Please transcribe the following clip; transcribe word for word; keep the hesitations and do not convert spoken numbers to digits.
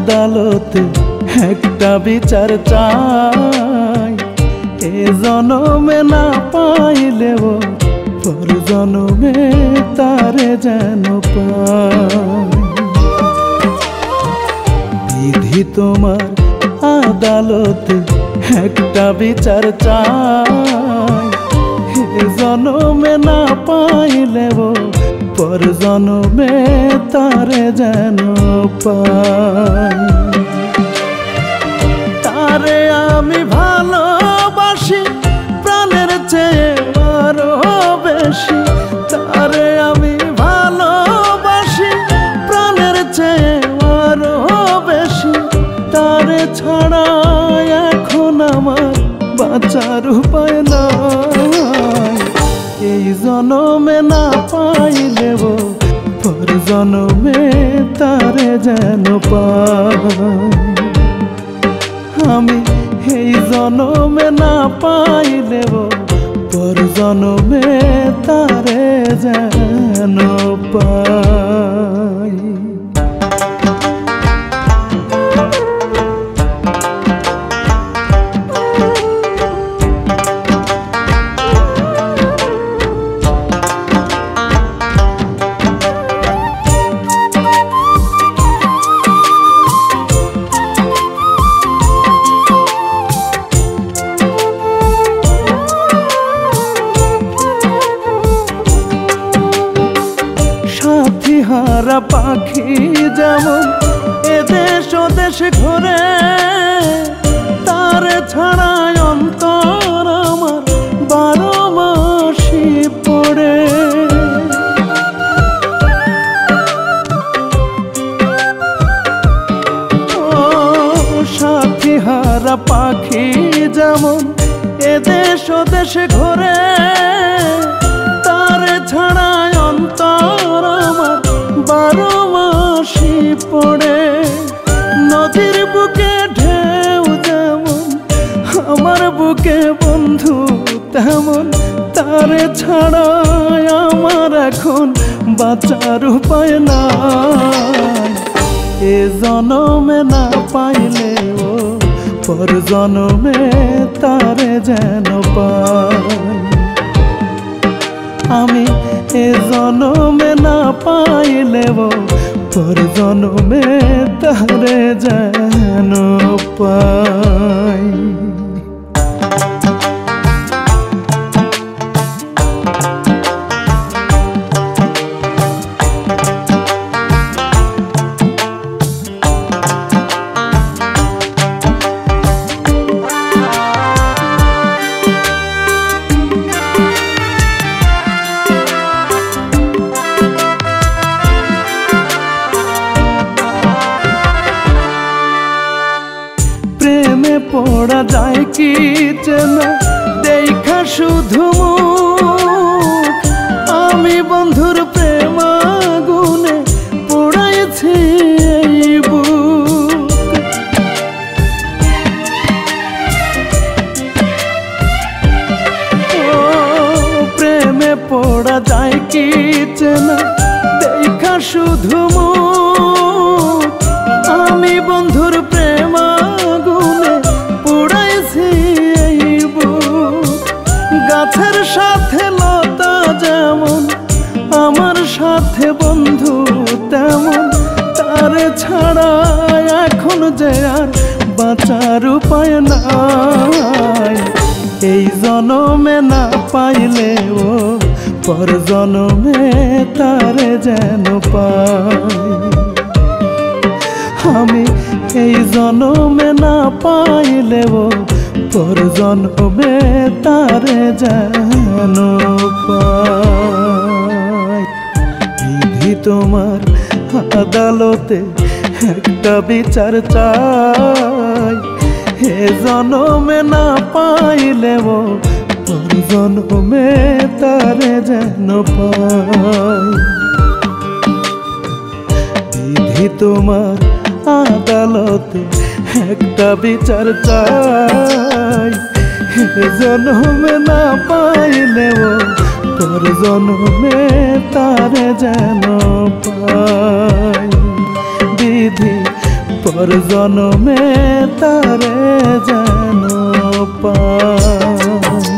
আদালতে একটা বিচার চাই, এ জনমে না পাইলেও পর জনমে তারে যেন পাই। বিধি তোমার আদালতে একটা বিচার চাই, এ জনমে না পাইলেও পর জনমে তারে যেন পাই। তারে আমি ভালোবাসি প্রাণের চেয়ে আরো বেশি, তারে আমি ভালোবাসি প্রাণের চেয়ে আরো বেশি। তারে ছাড়া এখন আমার বাঁচার উপায় নাই, এই জনমে না পাইলেও পর জনমে তারে যেন পাই। আমি এই জনমে না পাইলেও পর জনমে তারে যেন পাই। হারা পাখি যেমন এদেশ ওদেশ ঘুরে, তারে ছাড়া অন্তর আমার বারো মাসি পড়ে। ও সাথী হারা পাখি যেমন এদেশ ওদেশ ঘুরে, তারে ছাড়া অন্তর আমার বারো মাসি পড়ে। নদীর বুকে ঢেউ যেমন আমার বুকে বন্ধু তেমন, তারে ছাড়া আমার এখন বাঁচার উপায় নাই। এ জনমে না পাইলেও পর জনমে তারে যেন পাই। আমি এ জনমে না পাইলেও পর জনমে তারে যেন পাই। প্রেমে পড়া যায় কি চেনা দেখা শুধু মুখ, আমি বন্ধুর প্রেম আগুনে পোড়াইছি এই বুক। ও প্রেমে পড়া যায় কি চেনা দেখা শুধু মুখ, আমি বন্ধুর প্রেম আগুনে পোড়াইছি এই বুক। গাছের সাথে লতা যেমন আমার সাথে বন্ধু তেমন, তারে ছাড়া এখন যে আর বাঁচার উপায় নাই। এই জনমে না পাইলেও পর জনমে তারে যেন পাই। আমি এই জনমে না পাইলেও পর জনমে তারে যেন পাই। বিধি তোমার আদালতে একটা বিচার চাই, এ জনমে না পাইলেও পর জনমে তারে যেন পাই। বিধি তোমার আদালতে একটা বিচার চাই, জনমে না পাইলেও পর জনমে তারে যেন পাই। বিধি পর জনমে তারে যেন পাই।